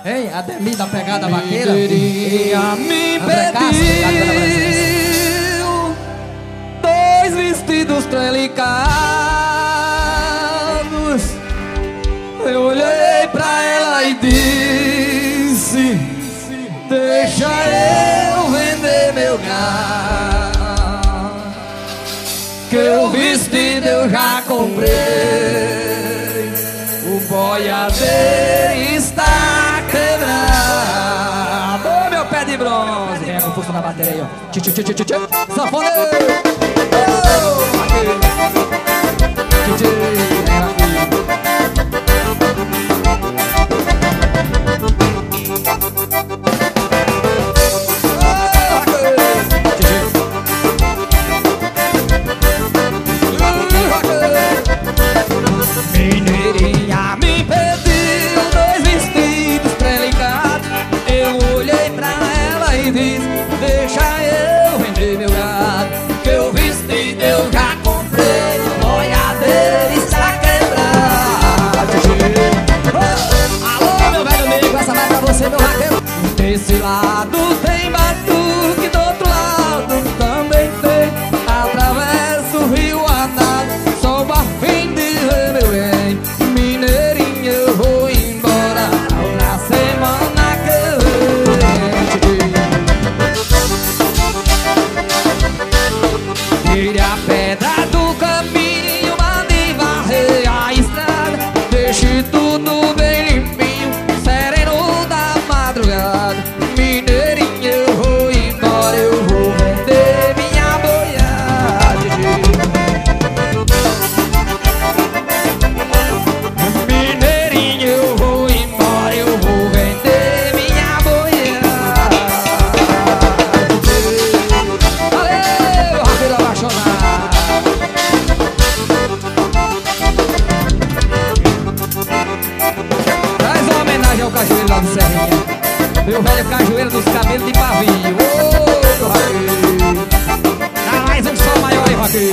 Ei, Ademir da pegada vaqueira. Me pediu 2 vestidos delicados. Eu olhei pra ela e disse: deixa eu vender meu gado, que o vestido eu já comprei. O boiadeiro está quebrado. Ô, meu pé de bronze. Vem com força na bateria aí, ó. Sanfoneiro. Mineirinha me pediu 2 vestidos delicados. Eu olhei pra ela e disse: deixa eu vender meu gado, que o vestido eu já comprei. O boiadeiro está quebrado. Alô, meu velho amigo, essa vai pra você, meu vaqueiro. Desse lado tem batuque, do outro lado também tem. Atravesso o rio Anado, só a fim de ver meu bem. Mineirinho, eu vou embora na semana que vem. Tire a pedra do caminho, mande varrer a estrada. Deixe tudo bem limpinho, sereno da madrugada. Mineirinho, eu vou embora, eu vou vender minha boiada. Mineirinho, eu vou embora, eu vou vender minha boiada. Valeu, rapeiro apaixonado. Traz uma homenagem ao cajueiro lá do Serrinha, meu velho cajueiro dos cabelos de pavio. Ô, meu rapeiro, dá mais um sol maior aí, vaqueiro.